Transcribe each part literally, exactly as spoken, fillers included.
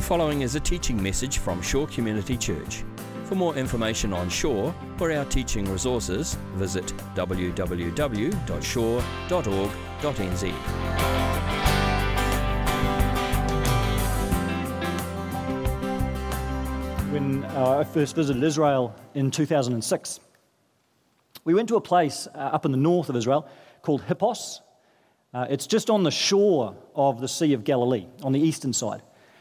following is a teaching message from Shore Community Church. For more information on Shore or our teaching resources, visit w w w dot shore dot org dot n z. When uh, I first visited Israel in two thousand six, we went to a place uh, up in the north of Israel called Hippos. Uh, it's just on the shore of the Sea of Galilee, on the eastern side.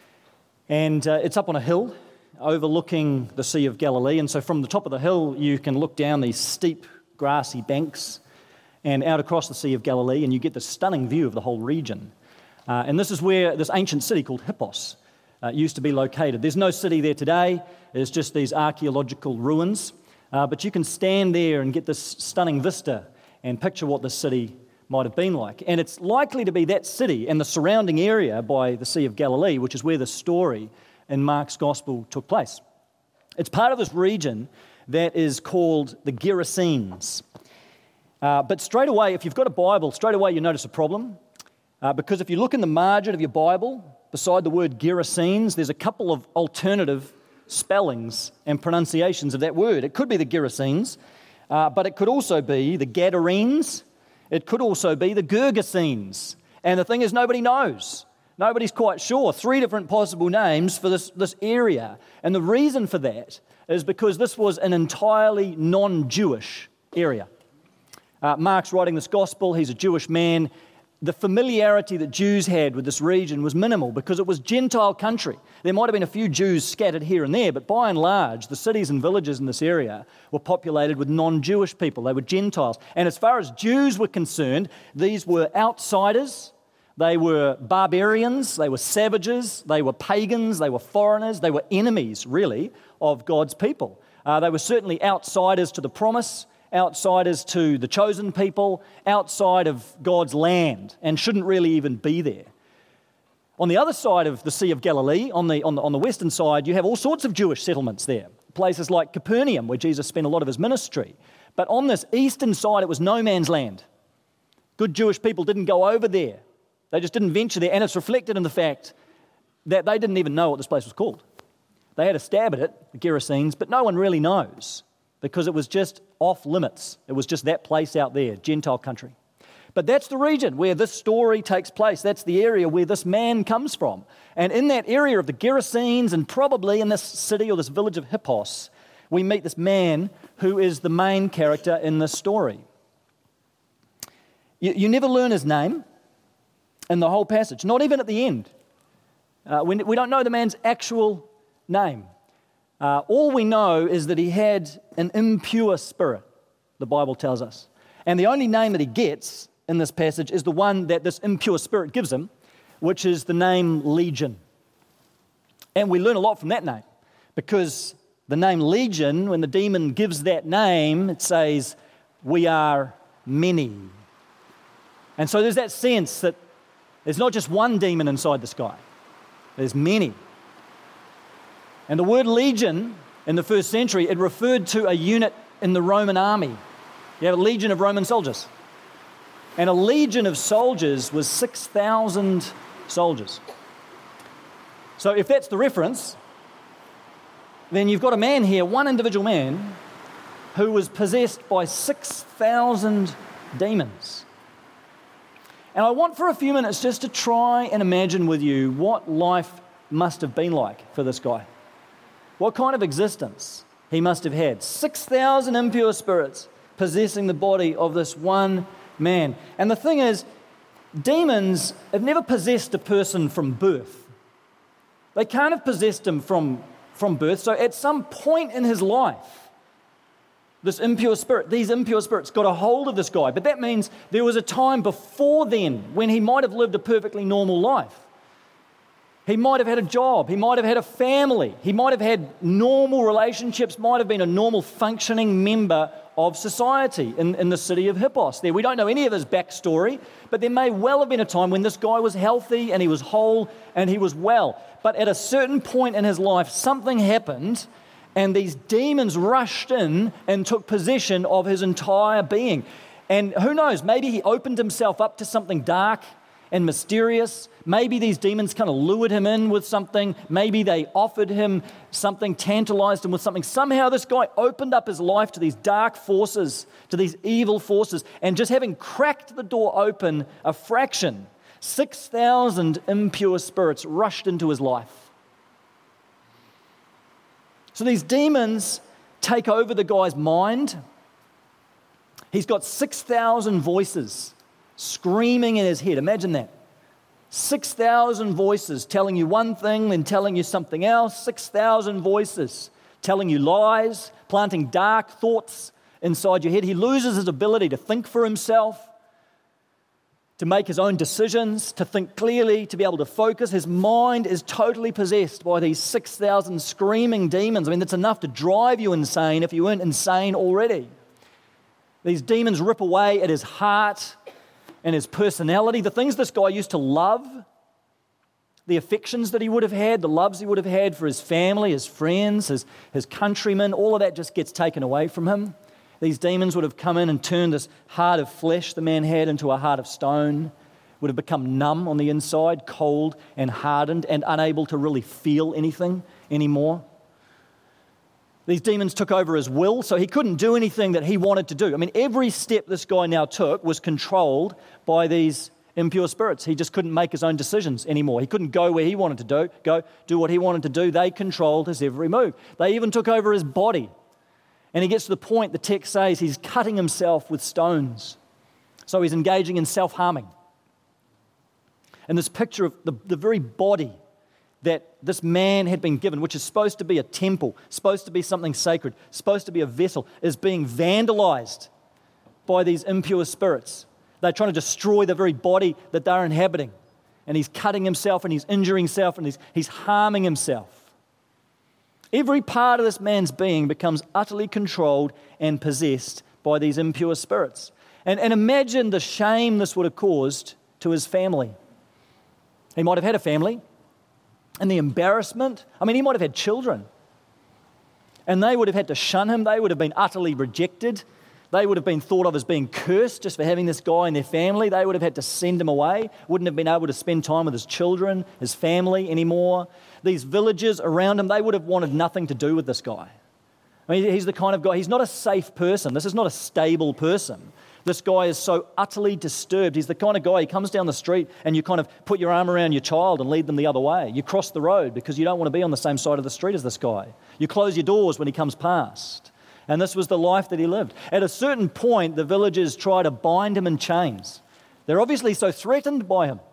And uh, it's up on a hill overlooking the Sea of Galilee. And so from the top of the hill, you can look down these steep, grassy banks and out across the Sea of Galilee, and you get this stunning view of the whole region. Uh, and this is where this ancient city called Hippos uh, used to be located. There's no city there today. It's just these archaeological ruins. Uh, but you can stand there and get this stunning vista and picture what this city might have been like. And it's likely to be that city and the surrounding area by the Sea of Galilee, which is where the story in Mark's Gospel took place. It's part of this region that is called the Gerasenes. Uh, but straight away, if you've got a Bible, straight away you notice a problem. Uh, because if you look in the margin of your Bible, beside the word Gerasenes, there's a couple of alternative spellings and pronunciations of that word. It could be the Gerasenes, uh, but it could also be the Gadarenes. It could also be the Gergesenes. And the thing is, nobody knows. Nobody's quite sure. Three different possible names for this, this area. And the reason for that is because this was an entirely non-Jewish area. Uh, Mark's writing this gospel. He's a Jewish man. The familiarity that Jews had with this region was minimal because it was Gentile country. There might have been a few Jews scattered here and there, but by and large, the cities and villages in this area were populated with non-Jewish people. They were Gentiles. And as far as Jews were concerned, these were outsiders. They were barbarians. They were savages. They were pagans. They were foreigners. They were enemies, really, of God's people. Uh, they were certainly outsiders to the promise, outsiders to the chosen people, outside of God's land, and shouldn't really even be there. On the other side of the Sea of Galilee, on the, on the, on the western side, you have all sorts of Jewish settlements there. Places like Capernaum, where Jesus spent a lot of his ministry. But on this eastern side, it was no man's land. Good Jewish people didn't go over there. They just didn't venture there, and it's reflected in the fact that they didn't even know what this place was called. They had a stab at it, the Gerasenes, but no one really knows, because it was just off limits. It was just that place out there, Gentile country. But that's the region where this story takes place. That's the area where this man comes from. And in that area of the Gerasenes, and probably in this city or this village of Hippos, we meet this man who is the main character in this story. You, you never learn his name in the whole passage, not even at the end. Uh, we, we don't know the man's actual name. Uh, all we know is that he had an impure spirit, the Bible tells us. And the only name that he gets in this passage is the one that this impure spirit gives him, which is the name Legion. And we learn a lot from that name, because the name Legion, when the demon gives that name, it says, we are many. And so there's that sense that there's not just one demon inside this guy, there's many. And the word legion in the first century, it referred to a unit in the Roman army. You have a legion of Roman soldiers. And a legion of soldiers was six thousand soldiers. So if that's the reference, then you've got a man here, one individual man, who was possessed by six thousand demons. And I want for a few minutes just to try and imagine with you what life must have been like for this guy. What kind of existence he must have had. six thousand impure spirits possessing the body of this one man. And the thing is, demons have never possessed a person from birth. They can't have possessed him from, from birth. So at some point in his life, this impure spirit, these impure spirits got a hold of this guy. But that means there was a time before then when he might have lived a perfectly normal life. He might have had a job. He might have had a family. He might have had normal relationships, might have been a normal functioning member of society in, in the city of Hippos there. We don't know any of his backstory, but there may well have been a time when this guy was healthy and he was whole and he was well. But at a certain point in his life, something happened and these demons rushed in and took possession of his entire being. And who knows, maybe he opened himself up to something dark and mysterious. Maybe these demons kind of lured him in with something. Maybe they offered him something, tantalized him with something. Somehow this guy opened up his life to these dark forces, to these evil forces, and just having cracked the door open a fraction, six thousand impure spirits rushed into his life. So these demons take over the guy's mind. He's got six thousand voices screaming in his head. Imagine that. six thousand voices telling you one thing, then telling you something else. six thousand voices telling you lies, planting dark thoughts inside your head. He loses his ability to think for himself, to make his own decisions, to think clearly, to be able to focus. His mind is totally possessed by these six thousand screaming demons. I mean, that's enough to drive you insane if you weren't insane already. These demons rip away at his heart and his personality, the things this guy used to love, the affections that he would have had, the loves he would have had for his family, his friends, his, his countrymen, all of that just gets taken away from him. These demons would have come in and turned this heart of flesh the man had into a heart of stone, would have become numb on the inside, cold and hardened and unable to really feel anything anymore. These demons took over his will, so he couldn't do anything that he wanted to do. I mean, every step this guy now took was controlled by these impure spirits. He just couldn't make his own decisions anymore. He couldn't go where he wanted to do, go do what he wanted to do. They controlled his every move. They even took over his body. And he gets to the point, the text says, he's cutting himself with stones. So he's engaging in self-harming. And this picture of the, the very body that this man had been given, which is supposed to be a temple, supposed to be something sacred, supposed to be a vessel, is being vandalized by these impure spirits. They're trying to destroy the very body that they're inhabiting. And he's cutting himself and he's injuring himself and he's, he's harming himself. Every part of this man's being becomes utterly controlled and possessed by these impure spirits. And, and imagine the shame this would have caused to his family. He might have had a family. And the embarrassment, I mean, he might have had children. And they would have had to shun him. They would have been utterly rejected. They would have been thought of as being cursed just for having this guy in their family. They would have had to send him away. Wouldn't have been able to spend time with his children, his family anymore. These villagers around him, they would have wanted nothing to do with this guy. I mean, he's the kind of guy, he's not a safe person. This is not a stable person. This guy is so utterly disturbed. He's the kind of guy, he comes down the street and you kind of put your arm around your child and lead them the other way. You cross the road because you don't want to be on the same side of the street as this guy. You close your doors when he comes past. And this was the life that he lived. At a certain point, the villagers try to bind him in chains. They're obviously so threatened by him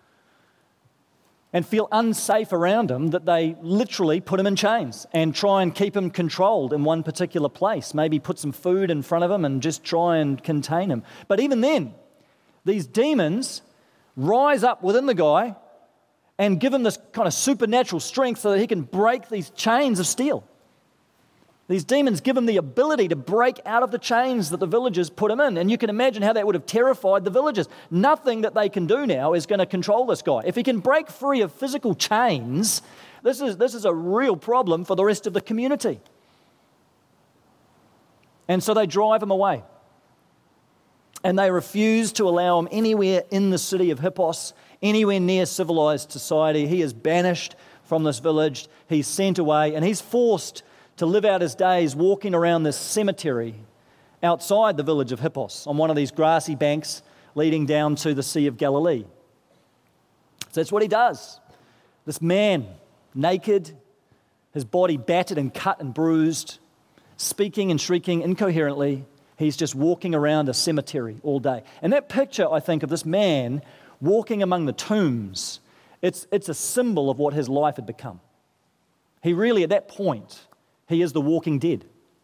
and feel unsafe around him that they literally put him in chains and try and keep him controlled in one particular place. Maybe put some food in front of him and just try and contain him. But even then, these demons rise up within the guy and give him this kind of supernatural strength so that he can break these chains of steel. These demons give him the ability to break out of the chains that the villagers put him in. And you can imagine how that would have terrified the villagers. Nothing that they can do now is going to control this guy. If he can break free of physical chains, this is, this is a real problem for the rest of the community. And so they drive him away. And they refuse to allow him anywhere in the city of Hippos, anywhere near civilized society. He is banished from this village. He's sent away and he's forced to live out his days walking around this cemetery outside the village of Hippos on one of these grassy banks leading down to the Sea of Galilee. So that's what he does. This man, naked, his body battered and cut and bruised, speaking and shrieking incoherently, he's just walking around a cemetery all day. And that picture, I think, of this man walking among the tombs, it's, it's a symbol of what his life had become. He really, at that point, he is the walking dead.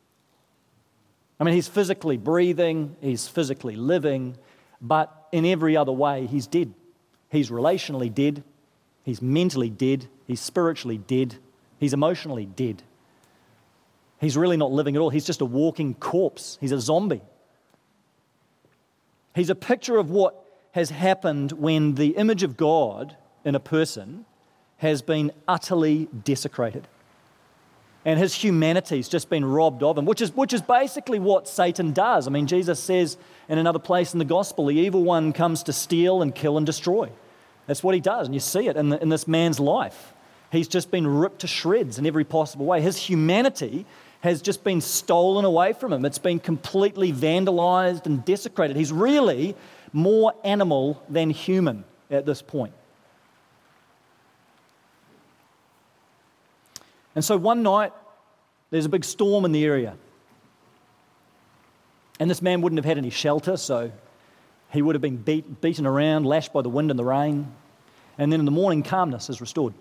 I mean, he's physically breathing, he's physically living, but in every other way, he's dead. He's relationally dead, he's mentally dead, he's spiritually dead, he's emotionally dead. He's really not living at all. He's just a walking corpse. He's a zombie. He's a picture of what has happened when the image of God in a person has been utterly desecrated. And his humanity's just been robbed of him, which is which is basically what Satan does. I mean, Jesus says in another place in the gospel, the evil one comes to steal and kill and destroy. That's what he does, and you see it in, the, in this man's life. He's just been ripped to shreds in every possible way. His humanity has just been stolen away from him. It's been completely vandalized and desecrated. He's really more animal than human at this point. And so one night, there's a big storm in the area. And this man wouldn't have had any shelter, so he would have been beat, beaten around, lashed by the wind and the rain. And then in the morning, calmness is restored.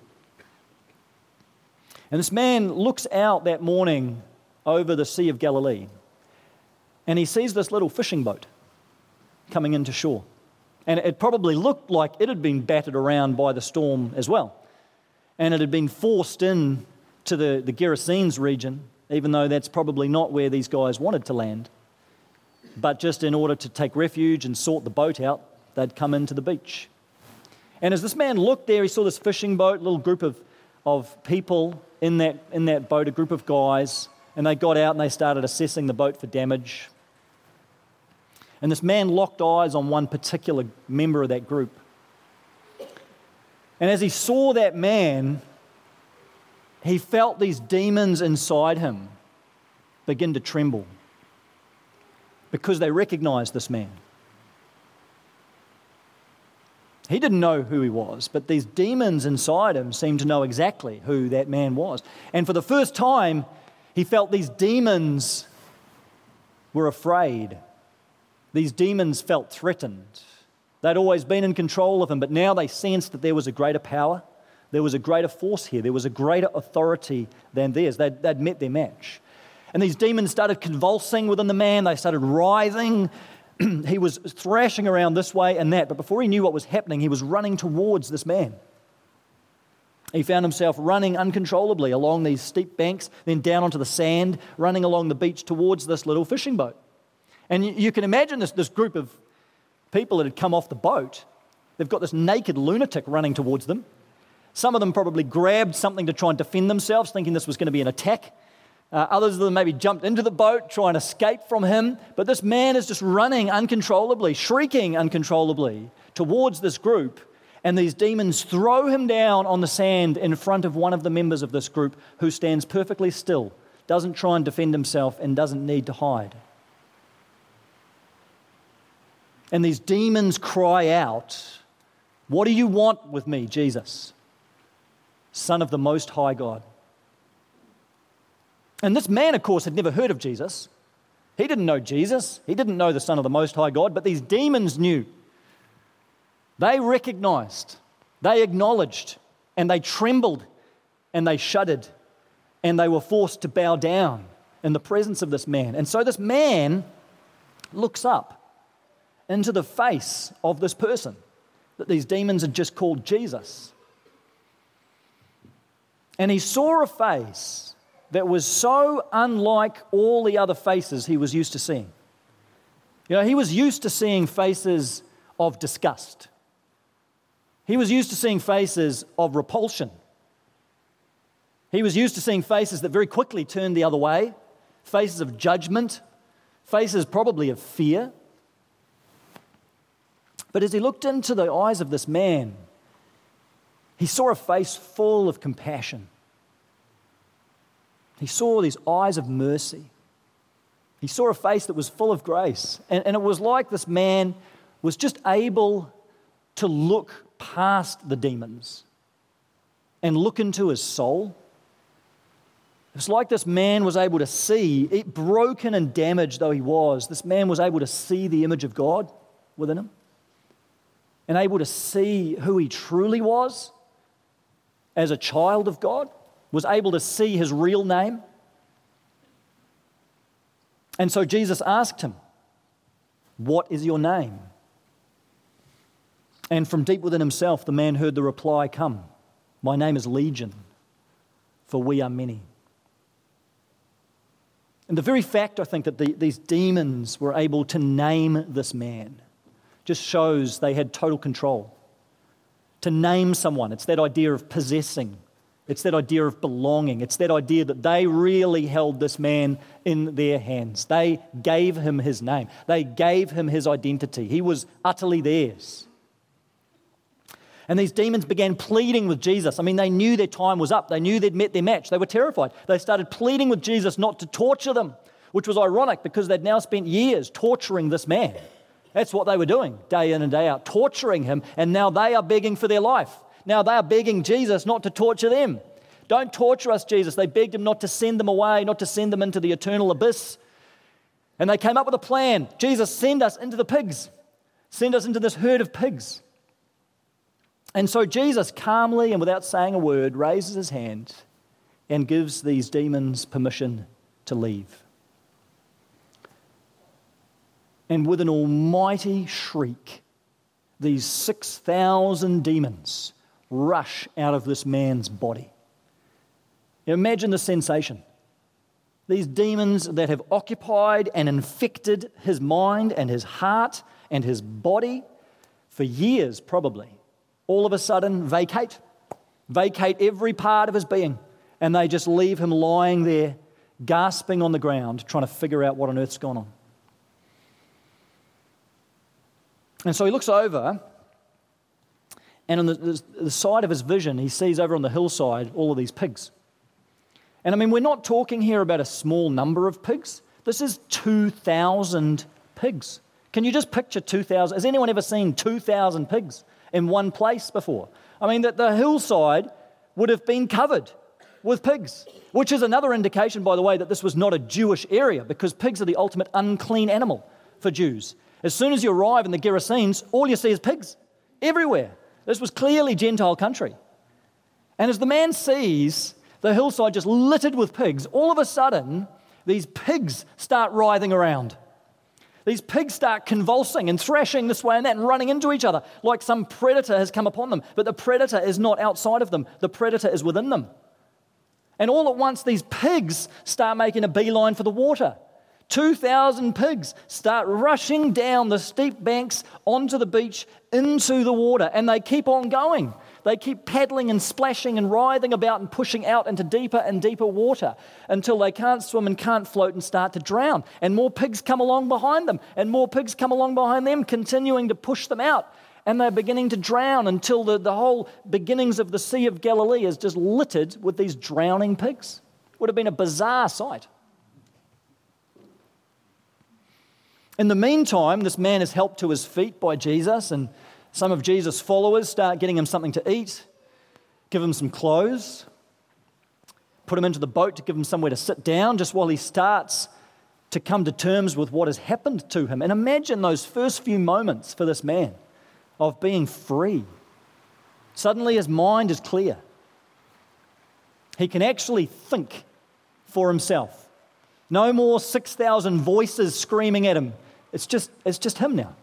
And this man looks out that morning over the Sea of Galilee, and he sees this little fishing boat coming into shore. And it probably looked like it had been battered around by the storm as well. And it had been forced in to the, the Gerasenes region, even though that's probably not where these guys wanted to land. But just in order to take refuge and sort the boat out, they'd come into the beach. And as this man looked there, he saw this fishing boat, a little group of, of people in that, in that boat, a group of guys, and they got out and they started assessing the boat for damage. And this man locked eyes on one particular member of that group. And as he saw that man, he felt these demons inside him begin to tremble because they recognized this man. He didn't know who he was, but these demons inside him seemed to know exactly who that man was. And for the first time, he felt these demons were afraid. These demons felt threatened. They'd always been in control of him, but now they sensed that there was a greater power. There was a greater force here. There was a greater authority than theirs. They'd, they'd met their match. And these demons started convulsing within the man. They started writhing. He was thrashing around this way and that. But before he knew what was happening, he was running towards this man. He found himself running uncontrollably along these steep banks, then down onto the sand, running along the beach towards this little fishing boat. And you, you can imagine this, this group of people that had come off the boat. They've got this naked lunatic running towards them. Some of them probably grabbed something to try and defend themselves, thinking this was going to be an attack. Uh, others of them maybe jumped into the boat, trying to escape from him. But this man is just running uncontrollably, shrieking uncontrollably towards this group. And these demons throw him down on the sand in front of one of the members of this group who stands perfectly still, doesn't try and defend himself, and doesn't need to hide. And these demons cry out, "What do you want with me, Jesus, Son of the Most High God?" And this man, of course, had never heard of Jesus. He didn't know Jesus. He didn't know the Son of the Most High God, but these demons knew. They recognized, they acknowledged, and they trembled, and they shuddered, and they were forced to bow down in the presence of this man. And so this man looks up into the face of this person that these demons had just called Jesus. And he saw a face that was so unlike all the other faces he was used to seeing. You know, he was used to seeing faces of disgust. He was used to seeing faces of repulsion. He was used to seeing faces that very quickly turned the other way, faces of judgment, faces probably of fear. But as he looked into the eyes of this man, he saw a face full of compassion. He saw these eyes of mercy. He saw a face that was full of grace. And, and it was like this man was just able to look past the demons and look into his soul. It's like this man was able to see, it, broken and damaged though he was, this man was able to see the image of God within him and able to see who he truly was as a child of God, was able to see his real name. And so Jesus asked him, "What is your name?" And from deep within himself, the man heard the reply come, "My name is Legion, for we are many." And the very fact, I think, that the, these demons were able to name this man just shows they had total control. To name someone, it's that idea of possessing. It's that idea of belonging. It's that idea that they really held this man in their hands. They gave him his name. They gave him his identity. He was utterly theirs. And these demons began pleading with Jesus. I mean, they knew their time was up. They knew they'd met their match. They were terrified. They started pleading with Jesus not to torture them, which was ironic because they'd now spent years torturing this man. That's what they were doing, day in and day out, torturing him. And now they are begging for their life. Now they are begging Jesus not to torture them. Don't torture us, Jesus. They begged him not to send them away, not to send them into the eternal abyss. And they came up with a plan. Jesus, send us into the pigs. Send us into this herd of pigs. And so Jesus calmly and without saying a word raises his hand and gives these demons permission to leave. And with an almighty shriek, these six thousand demons rush out of this man's body. Imagine the sensation. These demons that have occupied and infected his mind and his heart and his body for years probably, all of a sudden vacate, vacate every part of his being, and they just leave him lying there, gasping on the ground, trying to figure out what on earth's gone on. And so he looks over, and on the, the, the side of his vision, he sees over on the hillside all of these pigs. And I mean, we're not talking here about a small number of pigs. This is two thousand pigs. Can you just picture two thousand? Has anyone ever seen two thousand pigs in one place before? I mean, that the hillside would have been covered with pigs, which is another indication, by the way, that this was not a Jewish area, because pigs are the ultimate unclean animal for Jews. As soon as you arrive in the Gerasenes, all you see is pigs everywhere. This was clearly Gentile country. And as the man sees the hillside just littered with pigs, all of a sudden, these pigs start writhing around. These pigs start convulsing and thrashing this way and that and running into each other like some predator has come upon them. But the predator is not outside of them. The predator is within them. And all at once, these pigs start making a beeline for the water. two thousand pigs start rushing down the steep banks onto the beach into the water, and they keep on going. They keep paddling and splashing and writhing about and pushing out into deeper and deeper water until they can't swim and can't float and start to drown. And more pigs come along behind them, and more pigs come along behind them, continuing to push them out. And they're beginning to drown until the, the whole beginnings of the Sea of Galilee is just littered with these drowning pigs. It would have been a bizarre sight. In the meantime, this man is helped to his feet by Jesus, and some of Jesus' followers start getting him something to eat, give him some clothes, put him into the boat to give him somewhere to sit down just while he starts to come to terms with what has happened to him. And imagine those first few moments for this man of being free. Suddenly his mind is clear. He can actually think for himself. No more six thousand voices screaming at him. It's just, it's just him now.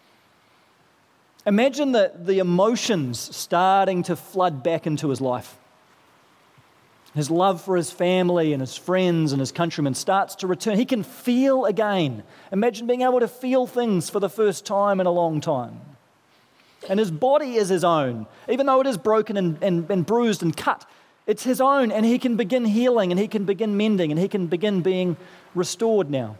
Imagine the, the emotions starting to flood back into his life. His love for his family and his friends and his countrymen starts to return. He can feel again. Imagine being able to feel things for the first time in a long time. And his body is his own. Even though it is broken and, and, and bruised and cut, it's his own, and he can begin healing and he can begin mending and he can begin being restored now.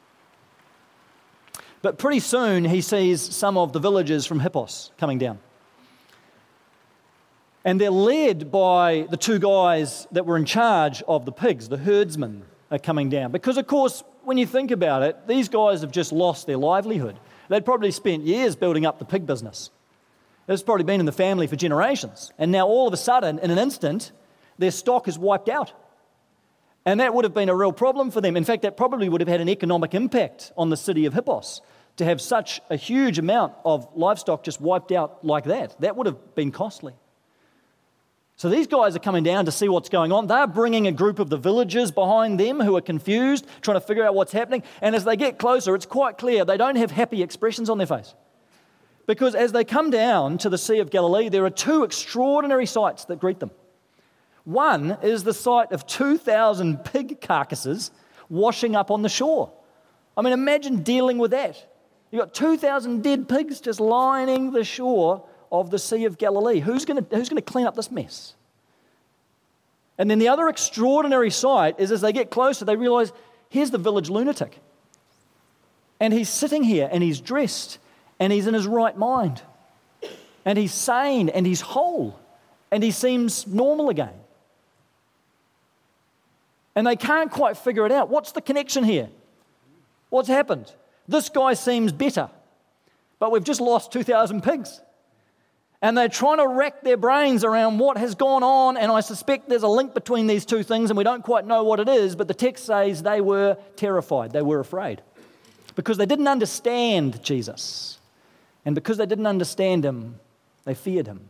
But pretty soon he sees some of the villagers from Hippos coming down. And they're led by the two guys that were in charge of the pigs, the herdsmen are coming down. Because of course, when you think about it, these guys have just lost their livelihood. They'd probably spent years building up the pig business. It's probably been in the family for generations. And now all of a sudden, in an instant, their stock is wiped out. And that would have been a real problem for them. In fact, that probably would have had an economic impact on the city of Hippos. To have such a huge amount of livestock just wiped out like that, that would have been costly. So these guys are coming down to see what's going on. They're bringing a group of the villagers behind them who are confused, trying to figure out what's happening. And as they get closer, it's quite clear they don't have happy expressions on their face. Because as they come down to the Sea of Galilee, there are two extraordinary sights that greet them. One is the sight of two thousand pig carcasses washing up on the shore. I mean, imagine dealing with that. You've got two thousand dead pigs just lining the shore of the Sea of Galilee. Who's going to, who's going to clean up this mess? And then the other extraordinary sight is as they get closer, they realize, here's the village lunatic. And he's sitting here and he's dressed and he's in his right mind. and he's sane, and he's whole, and he seems normal again. And they can't quite figure it out. What's the connection here? What's happened? This guy seems better, but we've just lost two thousand pigs. And they're trying to rack their brains around what has gone on, and I suspect there's a link between these two things, and we don't quite know what it is, but the text says they were terrified, they were afraid, because they didn't understand Jesus. And because they didn't understand him, they feared him.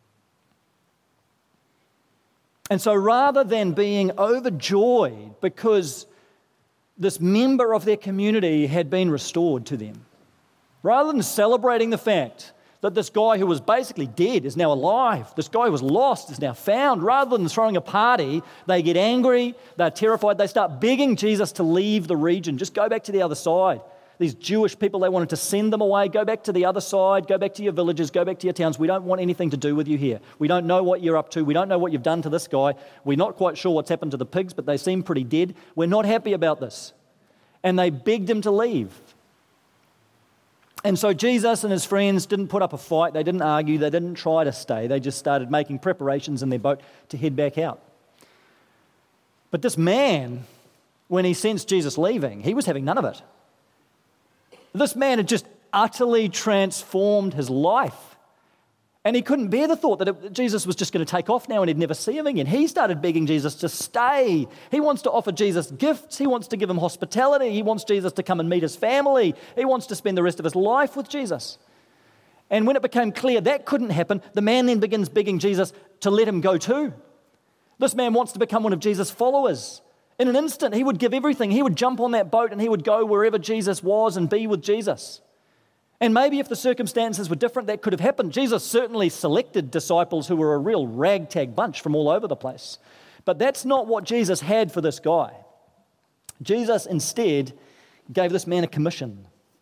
And so rather than being overjoyed because this member of their community had been restored to them, rather than celebrating the fact that this guy who was basically dead is now alive, this guy who was lost is now found, rather than throwing a party, they get angry, they're terrified, they start begging Jesus to leave the region, just go back to the other side. These Jewish people, they wanted to send them away, go back to the other side, go back to your villages, go back to your towns. We don't want anything to do with you here. We don't know what you're up to. We don't know what you've done to this guy. We're not quite sure what's happened to the pigs, but they seem pretty dead. We're not happy about this. And they begged him to leave. And so Jesus and his friends didn't put up a fight. They didn't argue. They didn't try to stay. They just started making preparations in their boat to head back out. But this man, when he sensed Jesus leaving, he was having none of it. This man had just utterly transformed his life. And he couldn't bear the thought that it, Jesus was just going to take off now and he'd never see him again. He started begging Jesus to stay. He wants to offer Jesus gifts. He wants to give him hospitality. He wants Jesus to come and meet his family. He wants to spend the rest of his life with Jesus. And when it became clear that couldn't happen, the man then begins begging Jesus to let him go too. This man wants to become one of Jesus' followers. In an instant, he would give everything. He would jump on that boat and he would go wherever Jesus was and be with Jesus. And maybe if the circumstances were different, that could have happened. Jesus certainly selected disciples who were a real ragtag bunch from all over the place. But that's not what Jesus had for this guy. Jesus instead gave this man a commission.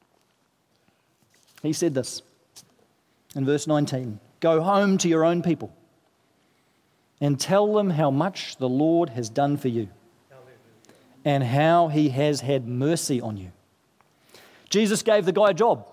He said this in verse nineteen, "Go home to your own people and tell them how much the Lord has done for you and how he has had mercy on you." Jesus gave the guy a job.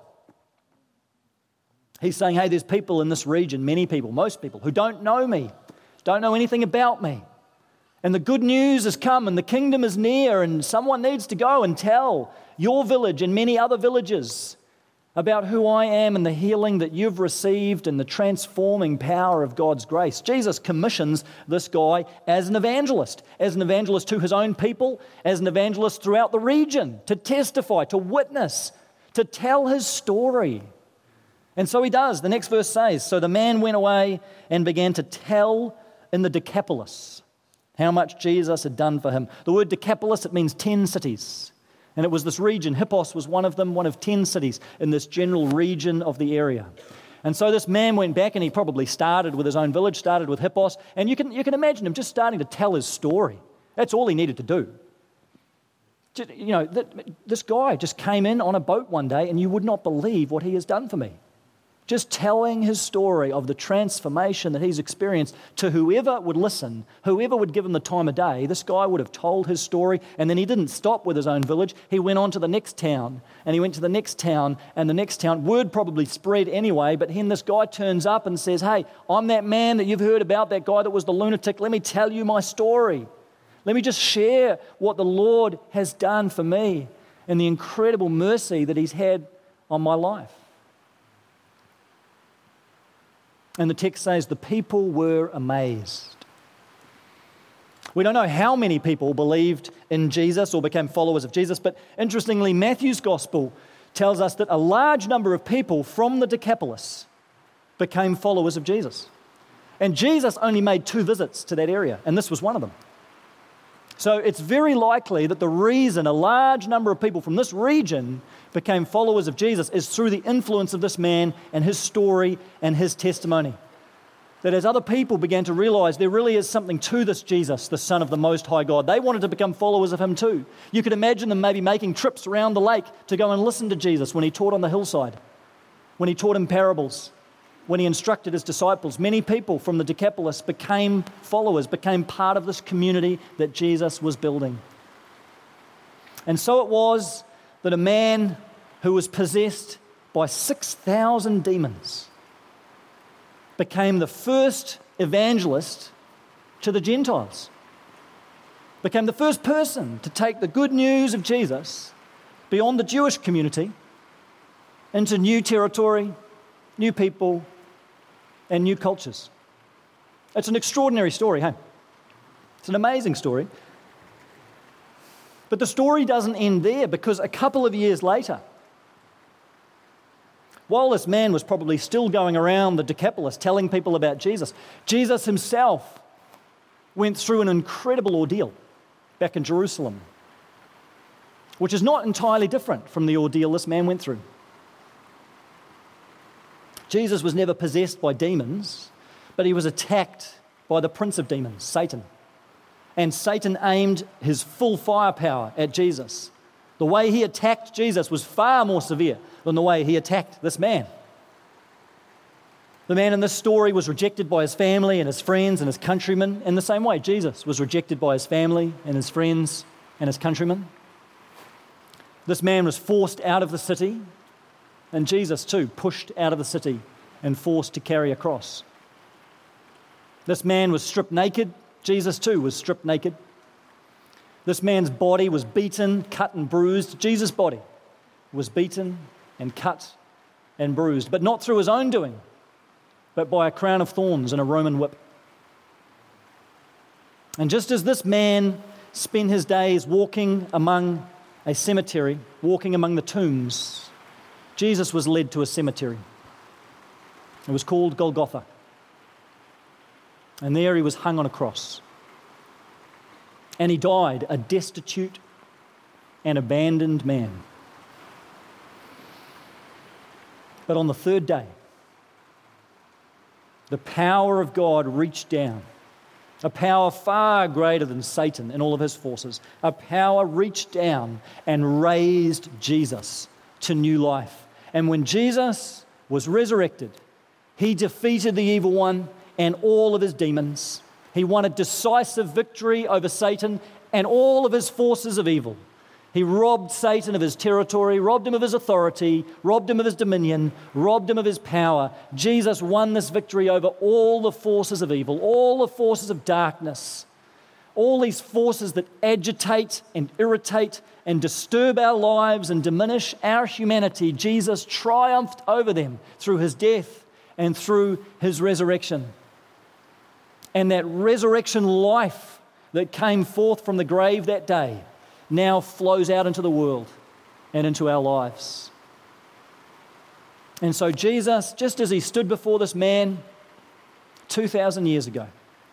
He's saying, hey, there's people in this region, many people, most people, who don't know me, don't know anything about me. And the good news has come and the kingdom is near and someone needs to go and tell your village and many other villages about who I am and the healing that you've received and the transforming power of God's grace. Jesus commissions this guy as an evangelist, as an evangelist to his own people, as an evangelist throughout the region, to testify, to witness, to tell his story. And so he does. The next verse says, "So the man went away and began to tell in the Decapolis how much Jesus had done for him." The word Decapolis, it means ten cities. And it was this region. Hippos was one of them, one of ten cities in this general region of the area. And so this man went back and he probably started with his own village, started with Hippos. And you can, you can imagine him just starting to tell his story. That's all he needed to do. You know, this guy just came in on a boat one day and you would not believe what he has done for me. Just telling his story of the transformation that he's experienced to whoever would listen, whoever would give him the time of day. This guy would have told his story, and then he didn't stop with his own village. He went on to the next town, and he went to the next town, and the next town. Word probably spread anyway, but then this guy turns up and says, hey, I'm that man that you've heard about, that guy that was the lunatic. Let me tell you my story. Let me just share what the Lord has done for me and the incredible mercy that he's had on my life. And the text says the people were amazed. We don't know how many people believed in Jesus or became followers of Jesus, but interestingly, Matthew's gospel tells us that a large number of people from the Decapolis became followers of Jesus. And Jesus only made two visits to that area, and this was one of them. So it's very likely that the reason a large number of people from this region became followers of Jesus is through the influence of this man and his story and his testimony. That as other people began to realize there really is something to this Jesus, the Son of the Most High God, they wanted to become followers of him too. You could imagine them maybe making trips around the lake to go and listen to Jesus when he taught on the hillside, when he taught in parables, when he instructed his disciples. Many people from the Decapolis became followers, became part of this community that Jesus was building. And so it was that a man who was possessed by six thousand demons became the first evangelist to the Gentiles, became the first person to take the good news of Jesus beyond the Jewish community into new territory, new people, and new cultures. It's an extraordinary story, hey? It's an amazing story. But the story doesn't end there, because a couple of years later, while this man was probably still going around the Decapolis telling people about Jesus, Jesus himself went through an incredible ordeal back in Jerusalem, which is not entirely different from the ordeal this man went through. Jesus was never possessed by demons, but he was attacked by the prince of demons, Satan. And Satan aimed his full firepower at Jesus. The way he attacked Jesus was far more severe than the way he attacked this man. The man in this story was rejected by his family and his friends and his countrymen in the same way Jesus was rejected by his family and his friends and his countrymen. This man was forced out of the city, and Jesus too pushed out of the city and forced to carry a cross. This man was stripped naked. Jesus too was stripped naked. This man's body was beaten, cut and bruised. Jesus' body was beaten and cut and bruised, but not through his own doing, but by a crown of thorns and a Roman whip. And just as this man spent his days walking among a cemetery, walking among the tombs, Jesus was led to a cemetery. It was called Golgotha. And there he was hung on a cross. And he died a destitute and abandoned man. But on the third day, the power of God reached down, a power far greater than Satan and all of his forces. A power reached down and raised Jesus to new life. And when Jesus was resurrected, he defeated the evil one and all of his demons. He won a decisive victory over Satan and all of his forces of evil. He robbed Satan of his territory, robbed him of his authority, robbed him of his dominion, robbed him of his power. Jesus won this victory over all the forces of evil, all the forces of darkness, all these forces that agitate and irritate and disturb our lives and diminish our humanity. Jesus triumphed over them through his death and through his resurrection. And that resurrection life that came forth from the grave that day now flows out into the world and into our lives. And so Jesus, just as he stood before this man two thousand years ago,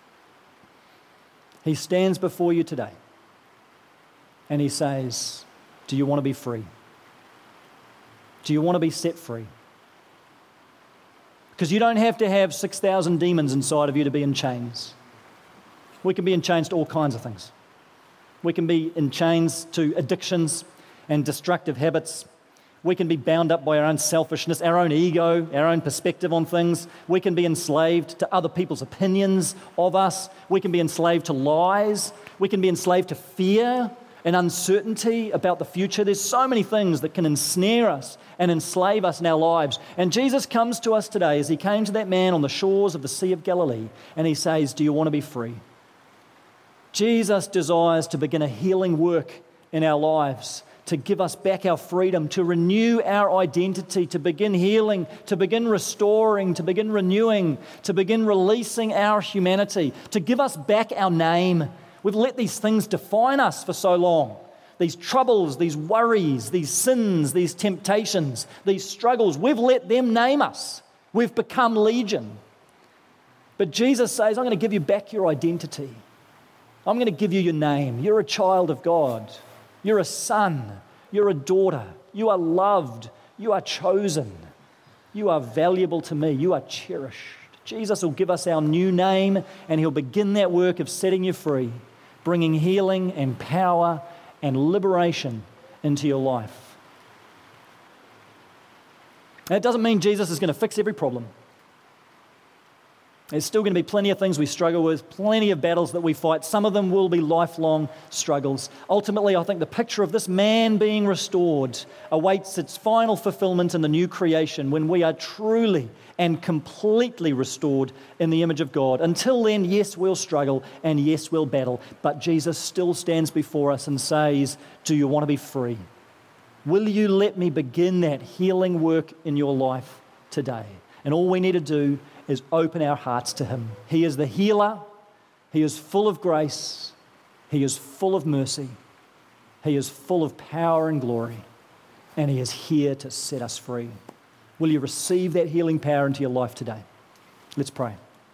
he stands before you today and he says, do you want to be free? Do you want to be set free? Because you don't have to have six thousand demons inside of you to be in chains. We can be in chains to all kinds of things. We can be in chains to addictions and destructive habits. We can be bound up by our own selfishness, our own ego, our own perspective on things. We can be enslaved to other people's opinions of us. We can be enslaved to lies. We can be enslaved to fear and uncertainty about the future. There's so many things that can ensnare us and enslave us in our lives. And Jesus comes to us today as he came to that man on the shores of the Sea of Galilee, and he says, do you want to be free? Jesus desires to begin a healing work in our lives, to give us back our freedom, to renew our identity, to begin healing, to begin restoring, to begin renewing, to begin releasing our humanity, to give us back our name. We've let these things define us for so long. These troubles, these worries, these sins, these temptations, these struggles, we've let them name us. We've become legion. But Jesus says, I'm going to give you back your identity. I'm going to give you your name. You're a child of God. You're a son. You're a daughter. You are loved. You are chosen. You are valuable to me. You are cherished. Jesus will give us our new name, and he'll begin that work of setting you free, bringing healing and power and liberation into your life. That doesn't mean Jesus is going to fix every problem. There's still going to be plenty of things we struggle with, plenty of battles that we fight. Some of them will be lifelong struggles. Ultimately, I think the picture of this man being restored awaits its final fulfillment in the new creation when we are truly and completely restored in the image of God. Until then, yes, we'll struggle and yes, we'll battle, but Jesus still stands before us and says, do you want to be free? Will you let me begin that healing work in your life today? And all we need to do is open our hearts to him. He is the healer. He is full of grace. He is full of mercy. He is full of power and glory. And he is here to set us free. Will you receive that healing power into your life today? Let's pray.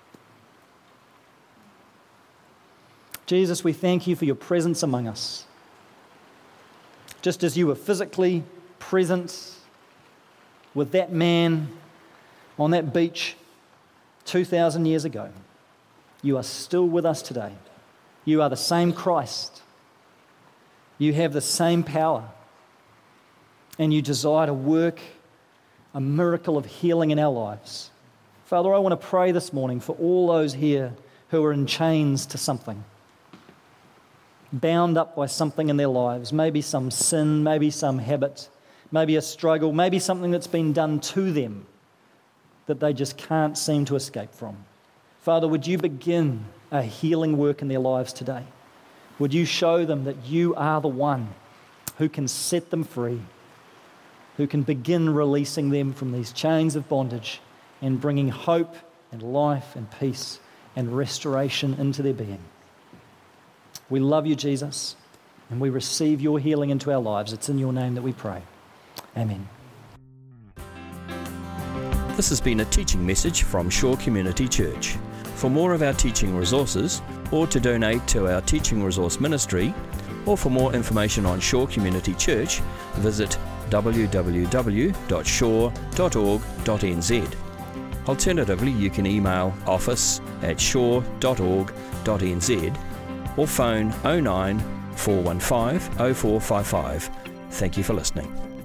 Jesus, we thank you for your presence among us. Just as you were physically present with that man on that beach two thousand years ago, you are still with us today. You are the same Christ. You have the same power. And you desire to work a miracle of healing in our lives. Father, I want to pray this morning for all those here who are in chains to something, bound up by something in their lives, maybe some sin, maybe some habit, maybe a struggle, maybe something that's been done to them that they just can't seem to escape from. Father, would you begin a healing work in their lives today? Would you show them that you are the one who can set them free, who can begin releasing them from these chains of bondage and bringing hope and life and peace and restoration into their being. We love you, Jesus, and we receive your healing into our lives. It's in your name that we pray. Amen. This has been a teaching message from Shore Community Church. For more of our teaching resources, or to donate to our teaching resource ministry, or for more information on Shore Community Church, visit w w w dot shore dot org dot n z. Alternatively, you can email office at shore dot org dot n z or phone oh nine, four one five, oh four five five. Thank you for listening.